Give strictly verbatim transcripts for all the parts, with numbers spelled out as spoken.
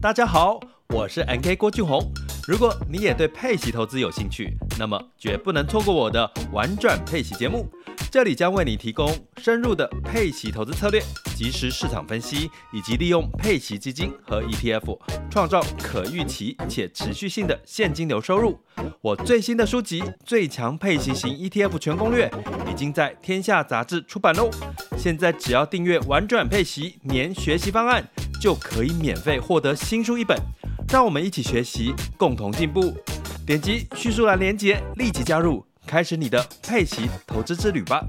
大家好，我是 N K 郭俊宏。如果你也对配息投资有兴趣，那么绝不能错过我的玩转配息节目。这里将为你提供深入的配息投资策略、即时市场分析，以及利用配息基金和 E T F 创造可预期且持续性的现金流收入。我最新的书籍《最强配息型 E T F 全攻略》已经在天下杂志出版喽。现在只要订阅玩转配息年学习方案，就可以免费获得新书一本。让我们一起学习，共同进步。点击叙述栏连结，立即加入，开始你的配息投资之旅吧。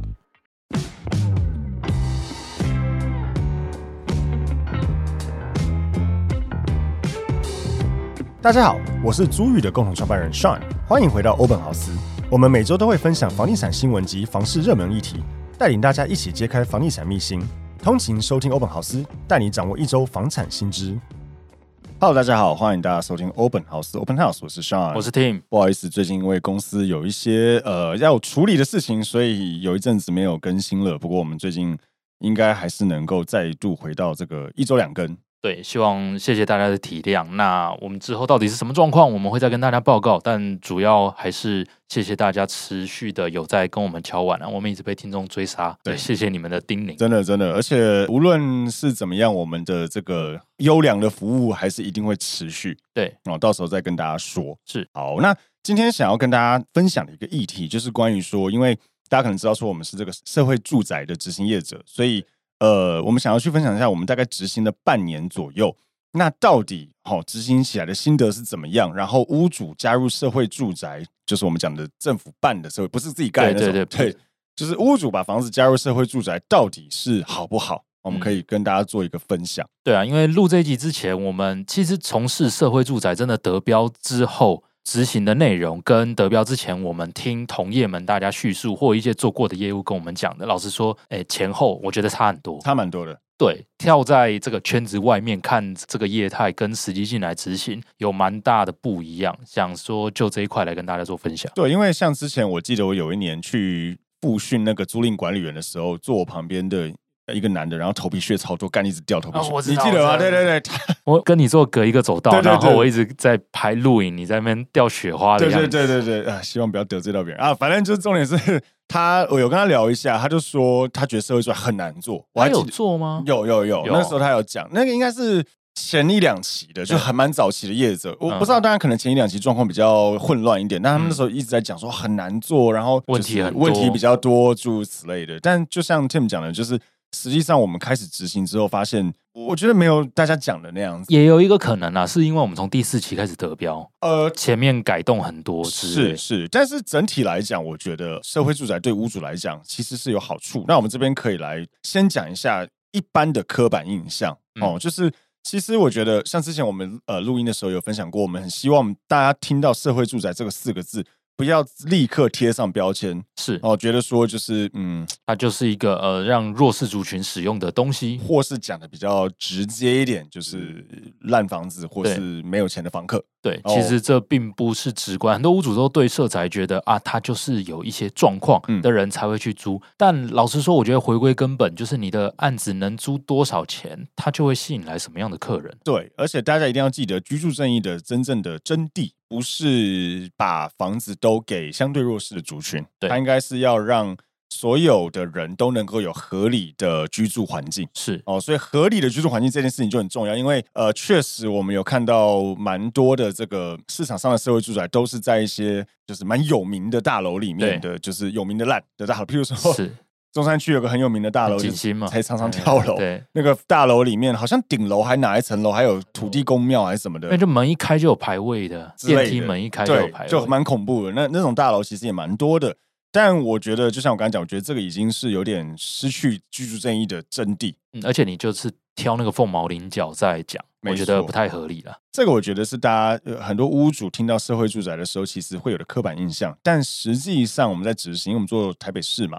大家好，我是租宇的共同创办人 Sean， 欢迎回到欧本豪斯。我们每周都会分享房地产新闻及房市热门议题，带领大家一起揭开房地产秘辛。通勤收听欧本豪斯，带你掌握一周房产新知。Hello， 大家好，欢迎大家收听欧本豪斯 Open House， 我是 Sean， 我是 Tim。 不好意思，最近因为公司有一些呃要处理的事情，所以有一阵子没有更新了。不过我们最近应该还是能够再度回到这个一周两更。 对，希望谢谢大家的体谅。那我们之后到底是什么状况，我们会再跟大家报告。但主要还是谢谢大家持续的有在跟我们敲碗啊，我们一直被听众追杀。对，谢谢你们的叮咛， 真的真的。而且无论是怎么样，我们的这个优良的服务还是一定会持续。 对， 哦，到时候再跟大家说。 是， 好，那今天想要跟大家分享的一个议题，就是关于说，因为大家可能知道说我们是这个社会住宅的执行业者，所以。呃，我们想要去分享一下，我们大概执行了半年左右，那到底齁执行起来的心得是怎么样？然后屋主加入社会住宅，就是我们讲的政府办的社会，不是自己盖的那种， 对对 对, 对，就是屋主把房子加入社会住宅，到底是好不好？我们可以跟大家做一个分享。 嗯、对啊，因为录这一集之前，我们其实从事社会住宅真的得标之后。执行的内容跟得标之前，我们听同业们大家叙述，或一些做过的业务跟我们讲的，老实说，哎，前后我觉得差很多， 差蛮多的。 对，跳在这个圈子外面看这个业态，跟实际进来执行有蛮大的不一样。想说就这一块来跟大家做分享。 对，因为像之前我记得我有一年去复训那个租赁管理员的时候，坐我旁边的。一个男的，然后头皮屑超多，干一直掉头皮屑、哦，你记得吗？对对对， 我跟你坐隔一个走道， 对对对， 然后我一直在拍录影，你在那边掉雪花的样子。 对对对对对，啊，希望不要得罪到别人啊。反正就是重点是他，我有跟他聊一下，他就说他觉得社会住宅很难做。我还他有做吗？ 有有有，有那时候他有讲，那个应该是前一两期的，就还蛮早期的业者。我不知道，当然可能前一两期状况比较混乱一点，但他们那时候一直在讲说很难做，然后问题很多， 问题比较多，诸如此类的。但就像 Tim 讲的，就是。实际上，我们开始执行之后，发现我觉得没有大家讲的那样子。 也有一个可能啊，是因为我们从第四期开始得标， 呃， 前面改动很多， 是是。但是整体来讲，我觉得社会住宅对屋主来讲其实是有好处。那我们这边可以来先讲一下一般的刻板印象、嗯、哦，就是其实我觉得像之前我们呃录音的时候有分享过，我们很希望大家听到社会住宅这个四个字。不要立刻贴上标签， 是哦，觉得说就是嗯， 它就是一个呃让弱势族群使用的东西， 或是讲的比较直接一点，就是烂房子或是没有钱的房客。 对，哦、其实这并不是直观，很多屋主都对社宅觉得啊，他就是有一些状况的人才会去租。嗯、但老实说，我觉得回归根本，就是你的案子能租多少钱，它就会吸引来什么样的客人。 对，而且大家一定要记得，居住正义的真正的真谛。不是把房子都给相对弱势的族群，它应该是要让所有的人都能够有合理的居住环境。 是哦，所以合理的居住环境这件事情就很重要，因为呃，确实我们有看到蛮多的这个市场上的社会住宅都是在一些就是蛮有名的大楼里面的，就是有名的烂的大楼，譬如说是。中山区有个很有名的大楼，才常常跳楼。对，那个大楼里面好像顶楼还哪一层楼还有土地公庙还是什么的， 那就门一开就有牌位的，电梯门一开就有牌位， 就蛮恐怖的。那那种大楼其实也蛮多的，但我觉得就像我刚才讲，我觉得这个已经是有点失去居住正义的真谛。 嗯，而且你就是挑那个凤毛麟角在讲，我觉得不太合理了。 这个我觉得是大家、呃、很多屋主听到社会住宅的时候，其实会有的刻板印象，但实际上我们在执行，因为我们做台北市嘛。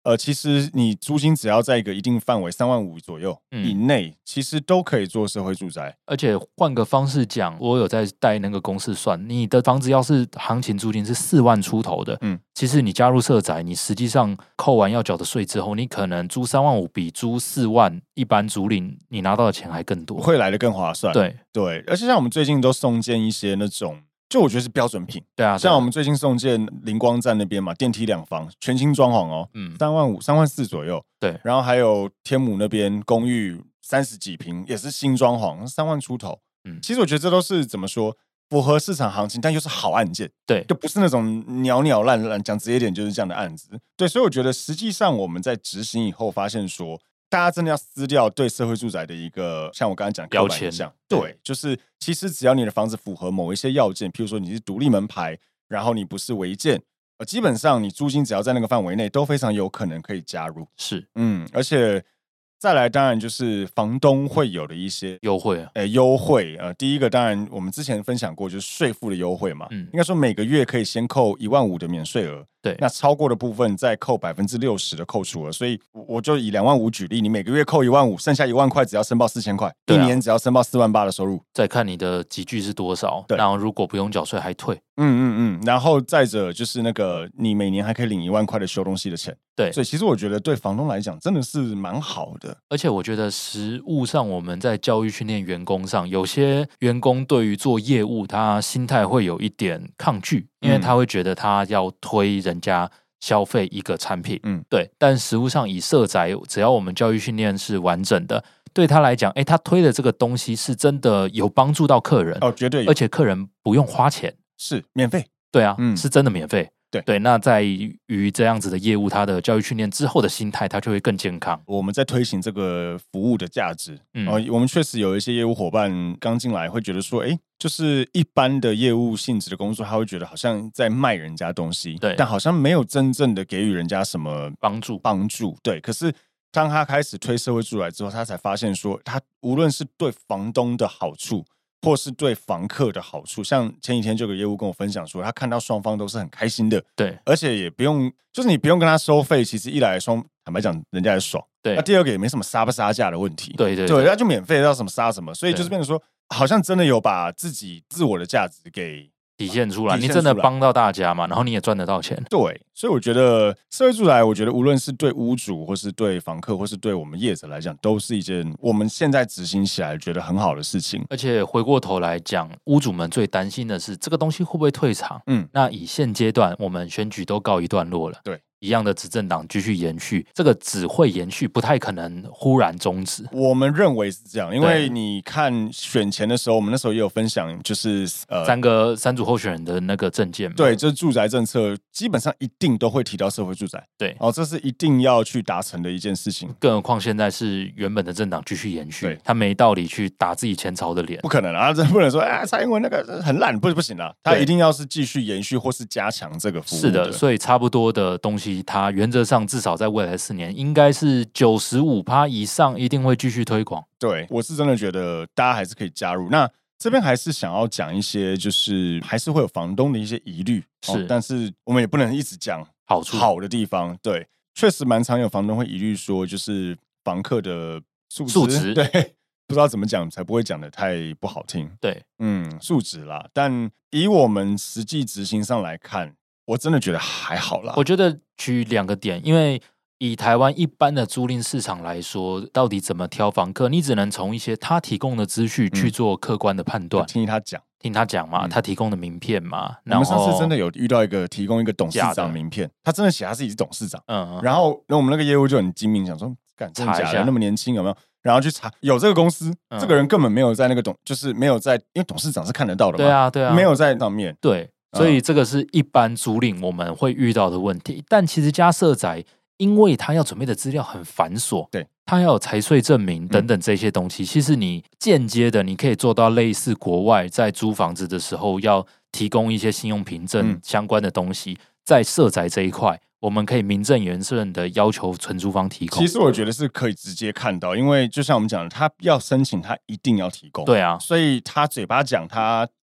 呃，其实你租金只要在一个一定范围三万五左右以内、嗯，其实都可以做社会住宅。 而且换个方式讲，我有在带那个公式算，你的房子要是行情租金是四万出头的，嗯，其实你加入社宅，你实际上扣完要缴的税之后，你可能租三万五比租四万一般租赁你拿到的钱还更多， 会来的更划算。 对对，而且像我们最近都送件一些那种。就我觉得是标准品， 对啊， 像我们最近送件灵光站那边嘛，电梯两房，全新装潢哦，嗯，三万五、三万四左右， 对。 然后还有天母那边公寓三十几坪，也是新装潢，三万出头，嗯。其实我觉得这都是怎么说，符合市场行情，但又是好案件， 对， 就不是那种鸟鸟烂烂，讲直接点就是这样的案子，对。所以我觉得实际上我们在执行以后，发现说。大家真的要撕掉对社会住宅的一个，像我刚才讲标签， 对，就是其实只要你的房子符合某一些要件，譬如说你是独立门牌，然后你不是违建，呃，基本上你租金只要在那个范围内，都非常有可能可以加入。 是， 嗯，而且再来，当然就是房东会有的一些优惠啊， 呃，优惠，呃，第一个当然我们之前分享过，就是税负的优惠嘛，嗯，应该说每个月可以先扣一万五的免税额。 对， 那超过的部分再扣百分之六十的扣除额，所以我就以两万五举例，你每个月扣一万五，剩下一万块只要申报四千块，啊，一年只要申报四万八的收入， 再看你的集聚是多少，然后如果不用缴税还退， 嗯嗯嗯，然后再者就是那个你每年还可以领一万块的修东西的钱， 对， 所以其实我觉得对房东来讲真的是蛮好的， 而且我觉得实务上我们在教育训练员工上，有些员工对于做业务他心态会有一点抗拒，因为他会觉得他要推人家。消费一个产品，嗯，对，但实务上以社宅，只要我们教育训练是完整的，对他来讲，哎，他推的这个东西是真的有帮助到客人哦，绝对有， 而且客人不用花钱， 是免费， 对啊，嗯，是真的免费。 对对，那在于这样子的业务，他的教育训练之后的心态，他就会更健康。 我们在推行这个服务的价值，嗯，哦，我们确实有一些业务伙伴刚进来，会觉得说，哎，就是一般的业务性质的工作，他会觉得好像在卖人家东西， 对， 但好像没有真正的给予人家什么帮助， 帮助，对。可是当他开始推社会住宅之后，他才发现说，他无论是对房东的好处。或是对房客的好处，像前几天就有个业务跟我分享说，他看到双方都是很开心的， 对， 而且也不用，就是你不用跟他收费，其实一来双坦白讲，人家也爽， 对， 那第二个也没什么杀不杀价的问题， 对对 对, 对， 他就免费要什么杀什么，所以就是变成说，好像真的有把自己自我的价值给。 体现出来，你真的帮到大家嘛？然后你也赚得到钱。 对，所以我觉得社会住宅，我觉得无论是对屋主，或是对房客，或是对我们业者来讲，都是一件我们现在执行起来觉得很好的事情。 而且回过头来讲，屋主们最担心的是这个东西会不会退场？嗯，那以现阶段我们选举都告一段落了， 对。 一样的执政党继续延续，这个只会延续，不太可能忽然终止。 我们认为是这样，因为你看选前的时候，我们那时候也有分享，就是呃三个三组候选人的那个政见嘛， 对，就是住宅政策基本上一定都会提到社会住宅， 对， 哦，这是一定要去达成的一件事情。 更何况现在是原本的政党继续延续，他没道理去打自己前朝的脸， 不可能啊，这不能说哎，蔡英文那个很烂，不不行啊，他一定要是继续延续或是加强这个服务的。 是的，所以差不多的东西。它原则上至少在未来四年，应该是九十五趴以上，一定会继续推广。 对，我是真的觉得大家还是可以加入。那这边还是想要讲一些，就是还是会有房东的一些疑虑， 是、 哦，但是我们也不能一直讲好处好的地方。对，确实蛮常有房东会疑虑说，就是房客的素质， 素质对，不知道怎么讲才不会讲的太不好听。 对， 嗯，素质啦。但以我们实际执行上来看。我真的觉得还好啦。 我觉得举两个点，因为以台湾一般的租赁市场来说，到底怎么挑房客，你只能从一些他提供的资讯去做客观的判断。 嗯、听他讲， 听他讲嘛、嗯，他提供的名片嘛。 我们上次真的有遇到一个提供一个董事长名片，他真的写他自己是董事长。嗯，然后那我们那个业务就很精明，想说，干真的假的？那么年轻有没有？然后去查，有这个公司、嗯，这个人根本没有在那个董，就是没有在，因为董事长是看得到的嘛。 对啊，对啊， 没有在上面。 对。所以这个是一般租赁我们会遇到的问题，但其实家社宅，因为他要准备的资料很繁琐， 对， 他要有财税证明等等这些东西，嗯、其实你间接的你可以做到类似国外在租房子的时候要提供一些信用凭证相关的东西，嗯、在社宅这一块。我们可以名正言顺的要求承租方提供。 其实我觉得是可以直接看到，因为就像我们讲的，他要申请，他一定要提供。 对啊， 所以他嘴巴讲他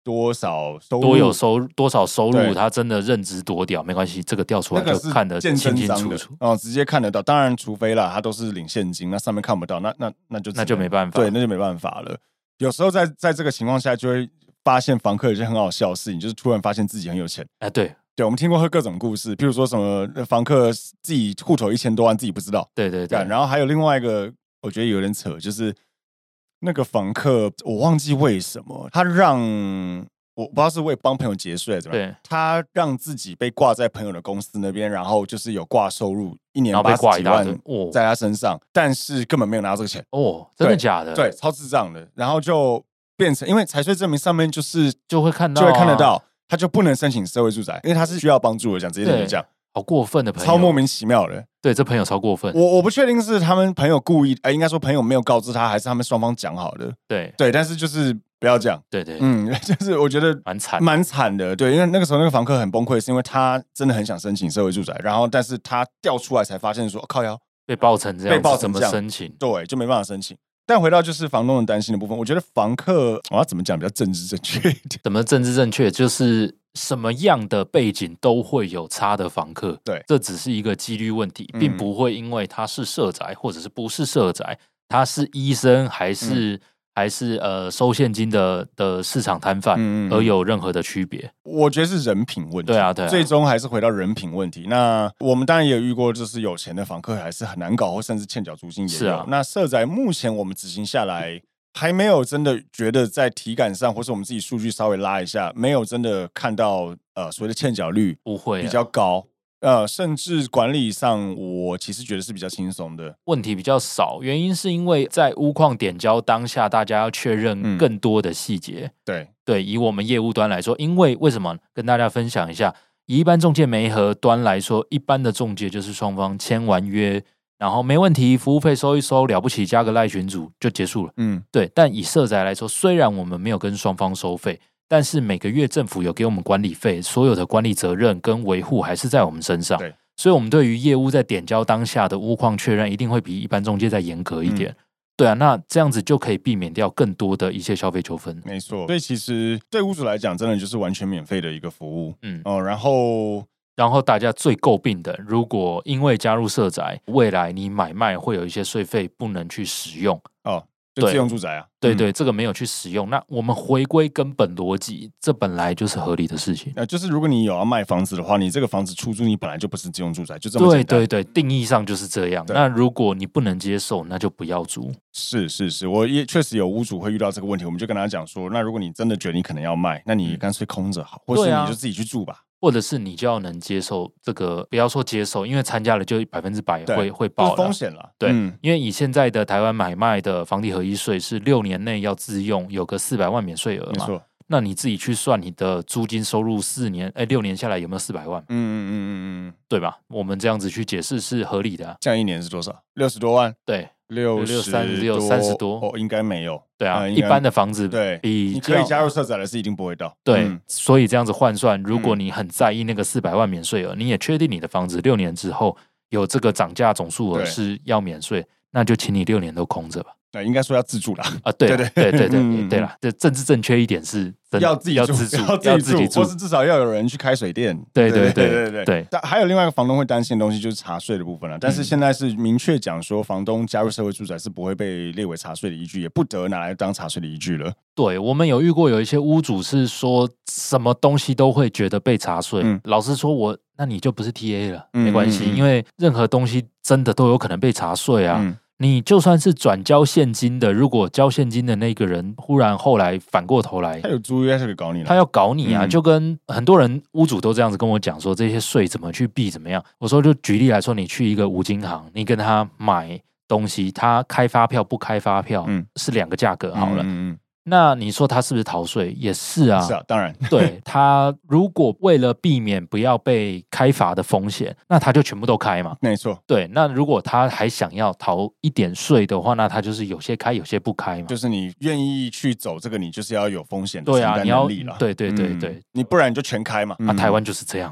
多少收入， 多有收入多少收入，他真的认知多屌，没关系，这个调出来就看得清清楚楚， 哦，直接看得到。当然，除非啦，他都是领现金，那上面看不到，那那那就那就没办法， 对，那就没办法了。有时候在在这个情况下，就会发现房客有些很好笑的事情，就是突然发现自己很有钱。 哎，对。 对，我们听过各种故事，譬如说什么房客自己户头一千多万自己不知道， 对对对。 然后还有另外一个，我觉得有点扯，就是那个房客，我忘记为什么他让我不知道是为帮朋友节税怎么样，他让自己被挂在朋友的公司那边，然后就是有挂收入，一年八十几万在他身上，哦，但是根本没有拿到这个钱。 哦，真的假的？ 对，超智障的。然后就变成，因为财税证明上面就是就会看到，啊， 就会看得到。他就不能申请社会住宅，因为他是需要帮助的，讲直接点讲， 好过分的朋友， 超莫名其妙的。 对，这朋友超过分。 我我不确定是他们朋友故意，哎，应该说朋友没有告知他，还是他们双方讲好的。 对对，但是就是不要讲。 对对， 嗯，就是我觉得蛮惨蛮惨的。对，因为那个时候那个房客很崩溃，是因为他真的很想申请社会住宅，然后但是他调出来才发现说，哦，靠腰被爆成这样， 被爆成这样， 怎么申请？ 对，就没办法申请。但回到就是房东的担心的部分，我觉得房客我要怎么讲比较政治正确一点？ 怎么政治正确？就是什么样的背景都会有差的房客， 对， 这只是一个几率问题，并不会因为他是社宅或者是不是社宅，他是医生还是、嗯、还是呃收现金的的市场摊贩、嗯、而有任何的区别。 我觉得是人品问题， 对啊对啊， 最终还是回到人品问题。那我们当然也有遇过，就是有钱的房客还是很难搞，或甚至欠缴租金也有。 是啊， 那社宅目前我们执行下来，还没有真的觉得在体感上，或是我们自己数据稍微拉一下，没有真的看到呃所谓的欠缴率不会、啊、 比较高。呃，甚至管理上，我其实觉得是比较轻松的， 问题比较少。原因是因为在屋况点交当下，大家要确认更多的细节、嗯。 对对，以我们业务端来说，因为为什么跟大家分享一下？以一般仲介媒合端来说，一般的仲介就是双方签完约，然后没问题，服务费收一收，了不起加个赖群组就结束了。嗯，对。但以社宅来说，虽然我们没有跟双方收费，但是每个月政府有给我们管理费，所有的管理责任跟维护还是在我们身上。 对， 所以我们对于业务在点交当下的屋况确认，一定会比一般仲介再严格一点。嗯，对啊，那这样子就可以避免掉更多的一些消费纠纷。 没错，所以其实对屋主来讲，真的就是完全免费的一个服务。嗯哦，然后然后大家最诟病的，如果因为加入社宅，未来你买卖会有一些税费不能去使用哦。就自用住宅啊， 对 对, 对、嗯，这个没有去使用，那我们回归根本逻辑，这本来就是合理的事情。 那就是如果你有要卖房子的话，你这个房子出租，你本来就不是自用住宅，就这么简单。 对对对，定义上就是这样。那如果你不能接受，那就不要租。 是是是，我也确实有屋主会遇到这个问题，我们就跟他讲说，那如果你真的觉得你可能要卖，那你干脆空着好，嗯、或是你就自己去住吧。 或者是你就要能接受这个，不要说接受，因为参加了就百分之百会会爆了， 风险了。 对、嗯，因为以现在的台湾买卖的房地合一税是六年内要自用，有个四百万免税额嘛。没错。那你自己去算你的租金收入四年，哎，六年下来有没有四百万？嗯嗯嗯嗯嗯，对吧？我们这样子去解释是合理的、啊。 这样一年是多少？六十多万？ 对。 六十三十六三十多哦，应该没有。 对啊、嗯，一般的房子对， 比你可以加入社宅的是一定不会到。 对、嗯，所以这样子换算，如果你很在意那个四百万免税额、嗯，你也确定你的房子六年之后有这个涨价总数额是要免税，那就请你六年都空着吧。 对，应该说要自住啦。 啊，对对对对对对对啦，这政治正确一点是要自己要自住， 要自己住，或是至少要有人去开水电。 对对对对对对。 但还有另外一个房东会担心的东西就是茶税的部分了。但是现在是明确讲说，房东加入社会住宅是不会被列为茶税的依据，也不得拿来当茶税的依据了。 对，我们有遇过有一些屋主是说什么东西都会觉得被茶税。嗯、老实说我，那你就不是 T A 了，嗯、没关系、嗯嗯，因为任何东西真的都有可能被茶税啊。嗯，你就算是转交现金的，如果交现金的那个人忽然后来反过头来， 他有租约，他可以搞你了。 他要搞你啊、嗯！就跟很多人屋主都这样子跟我讲说，这些税怎么去避，怎么样？我说就举例来说，你去一个五金行，你跟他买东西，他开发票不开发票，嗯、是两个价格好了。嗯嗯嗯，那你说他是不是逃税？也是啊， 是啊，当然。 对，他如果为了避免不要被开罚的风险，那他就全部都开嘛。 没错。 对，那如果他还想要逃一点税的话，那他就是有些开，有些不开嘛。 就是你愿意去走这个，你就是要有风险的承担能力了。 对啊，对对对对、 嗯，你不然你就全开嘛。 那、啊、台湾就是这样嘛。 对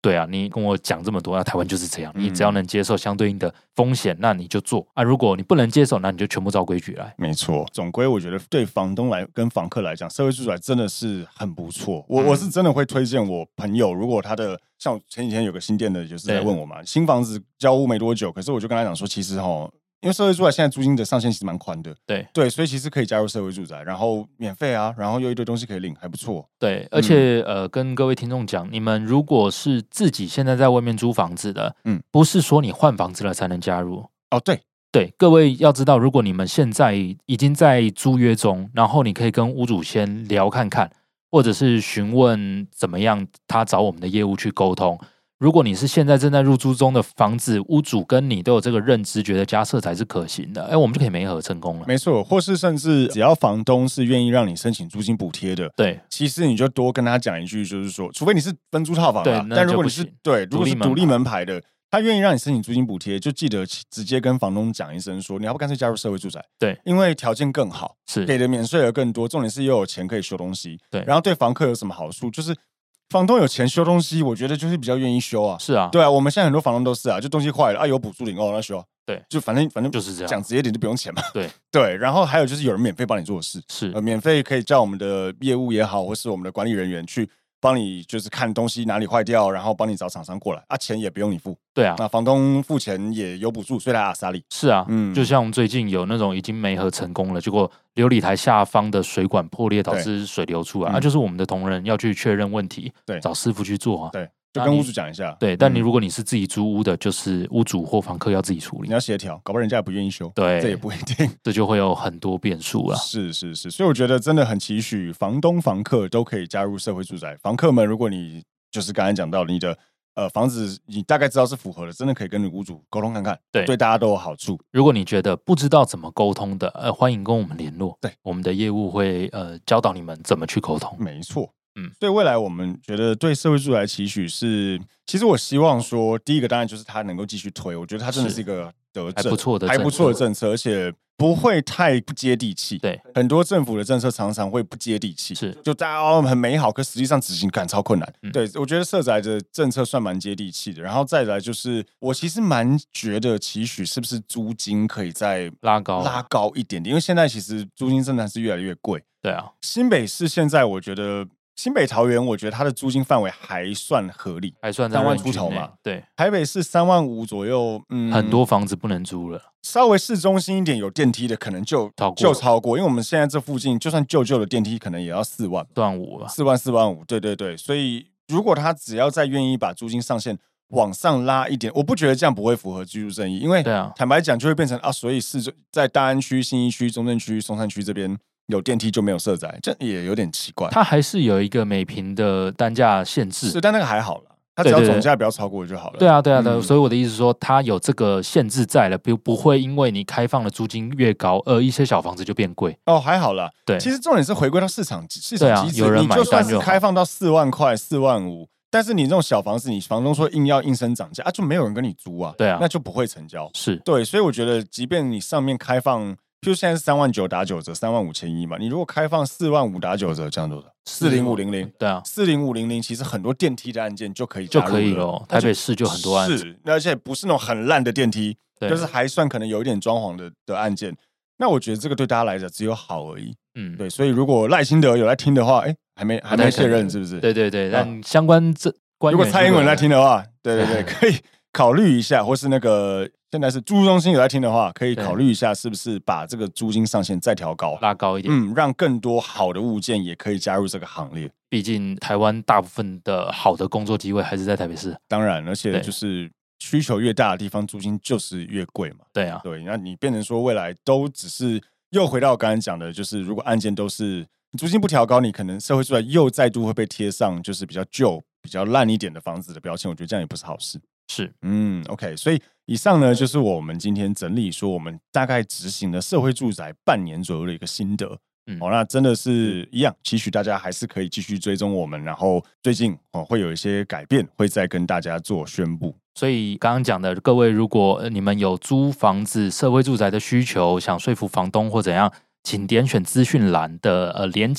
对啊，你跟我讲这么多，那台湾就是这样， 嗯你只要能接受相对应的风险，那你就做啊。如果你不能接受，那你就全部照规矩来。 没错，总归我觉得对房东来跟房客来讲，社会住宅真的是很不错。我、 嗯、 我是真的会推荐我朋友，如果他的像我前几天有个新店的，就是在问我嘛，新房子交屋没多久，可是我就跟他讲说，其实齁。因为社会住宅现在租金的上限其实蛮宽的， 对对，所以其实可以加入社会住宅，然后免费啊，然后又一堆东西可以领，还不错。 对，而且、嗯、呃，跟各位听众讲，你们如果是自己现在在外面租房子的，嗯，不是说你换房子了才能加入哦。对对，各位要知道，如果你们现在已经在租约中，然后你可以跟屋主先聊看看，或者是询问怎么样，他找我们的业务去沟通。如果你是现在正在入租中的房子，屋主跟你都有这个认知，觉得加设才是可行的，哎，我们就可以媒合成功了。 没错，或是甚至只要房东是愿意让你申请租金补贴的， 对， 其实你就多跟他讲一句，就是说，除非你是分租套房啦，但如果你是对，如果是独立门牌的，他愿意让你申请租金补贴，就记得直接跟房东讲一声，说你要不干脆加入社会住宅， 对， 因为条件更好， 是给的免税额更多，重点是又有钱可以修东西， 对， 然后对房客有什么好处，就是。房东有钱修东西，我觉得就是比较愿意修啊。 是啊， 对啊，我们现在很多房东都是啊，就东西坏了啊，有补助领哦，那修。 对， 就反正反正就是这样， 讲直接点就不用钱嘛。 对对，然后还有就是有人免费帮你做事， 是呃，免费可以叫我们的业务也好，或是我们的管理人员去帮你，就是看东西哪里坏掉，然后帮你找厂商过来啊，钱也不用你付。 对啊， 那房东付钱也有补助，所以他阿萨利。 是啊，嗯，就像最近有那种已经媒合成功了，结果流理台下方的水管破裂导致水流出来，那、嗯啊、就是我们的同仁要去确认问题，对，找师傅去做啊。 对。就跟屋主讲一下， 对，但你如果你是自己租屋的，就是屋主或房客要自己处理， 你要协调，搞不好人家也不愿意修， 对， 这也不一定， 这就会有很多变数了。 是是是，所以我觉得真的很期许房东、房客都可以加入社会住宅。房客们，如果你就是刚才讲到你的呃房子，你大概知道是符合的，真的可以跟你屋主沟通看看，对，对大家都有好处。 如果你觉得不知道怎么沟通的，呃，欢迎跟我们联络， 对， 我们的业务会呃教导你们怎么去沟通。 没错。嗯，所以未来我们觉得对社会住宅的期许是，其实我希望说，第一个当然就是它能够继续推，我觉得它真的是一个德政， 还不错的， 还不错的政策，而且不会太不接地气。 对， 很多政府的政策常常会不接地气， 是就大家哦很美好，可实际上执行感超困难。嗯、对，我觉得社宅的政策算蛮接地气的，然后再来就是我其实蛮觉得期许是不是租金可以再拉高拉高一点点，因为现在其实租金真的是越来越贵。 对啊， 新北市现在我觉得。新北桃园，我觉得它的租金范围还算合理， 还算三万出头嘛。 对， 台北市三万五左右，嗯， 很多房子不能租了。 稍微市中心一点有电梯的，可能就超过就超过，因为我们现在这附近，就算旧旧的电梯，可能也要四万， 四万五了， 四万四万五，对对对。所以如果他只要再愿意把租金上限往上拉一点，我不觉得这样不会符合居住正义，因为坦白讲，就会变成啊，所以市在大安区、信义区、中正区、松山区这边。有电梯就没有社宅，这也有点奇怪。 它还是有一个每坪的单价限制， 是，但那个还好啦，它只要总价不要超过就好了。 对啊，对啊，对啊、嗯。所以我的意思是说，它有这个限制在了，不不会因为你开放的租金越高，而一些小房子就变贵。 哦，还好啦。对，其实重点是回归到市场市场机制、啊，有人买单就好。你就算是开放到四万块、四万五，但是你这种小房子，你房东说硬要应声涨价啊，就没有人跟你租啊。 对啊， 那就不会成交。 是对，所以我觉得，即便你上面开放。就现在是三万九打九折，三万五千一嘛。你如果开放四万五打九折，这样多少？四零五零零， 对啊， 四零五零零，其实很多电梯的案件就可以加入了就可以了。台北市就很多案子， 是，而且不是那种很烂的电梯，就是还算可能有一点装潢的的案件。那我觉得这个对大家来讲只有好而已。嗯，对，所以如果赖清德有在听的话，哎，还没还没卸任，是不是？ 对对对，但相关这官员如果蔡英文在听的话，对对对，可以考虑一下，或是那个。现在是租中心有在听的话，可以考虑一下，是不是把这个租金上限再调高， 拉高一点， 嗯，让更多好的物件也可以加入这个行列。 毕竟台湾大部分的好的工作机会还是在台北市， 当然，而且就是需求越大的地方，租金就是越贵嘛。 对啊， 对，那你变成说未来都只是又回到我刚才讲的，就是如果案件都是租金不调高，你可能社会住宅又再度会被贴上就是比较旧、比较烂一点的房子的标签，我觉得这样也不是好事。 是， 嗯 ，OK， 所以以上呢就是我们今天整理说我们大概执行了社会住宅半年左右的一个心得。嗯，哦，那真的是一样，期许大家还是可以继续追踪我们，然后最近哦会有一些改变，会再跟大家做宣布。 所以刚刚讲的，各位如果你们有租房子、社会住宅的需求，想说服房东或怎样，请点选资讯栏的呃连结。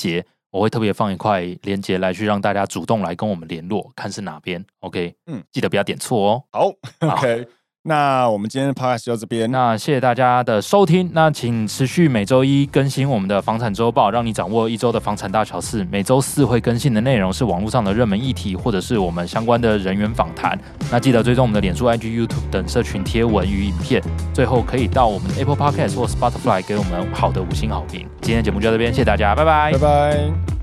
我会特别放一块连结来去让大家主动来跟我们联络，看是哪边。OK， 嗯，记得不要点错哦。 好 ，OK。那我们今天的 podcast 就到这边。 那谢谢大家的收听。那请持续每周一更新我们的房产周报，让你掌握一周的房产大小事。每周四会更新的内容是网络上的热门议题，或者是我们相关的人员访谈。那记得追踪我们的脸书、I G、YouTube 等社群贴文与影片。最后可以到我们的 Apple Podcast 或 Spotify 给我们好的五星好评。今天的节目就到这边，谢谢大家，拜拜， 拜拜。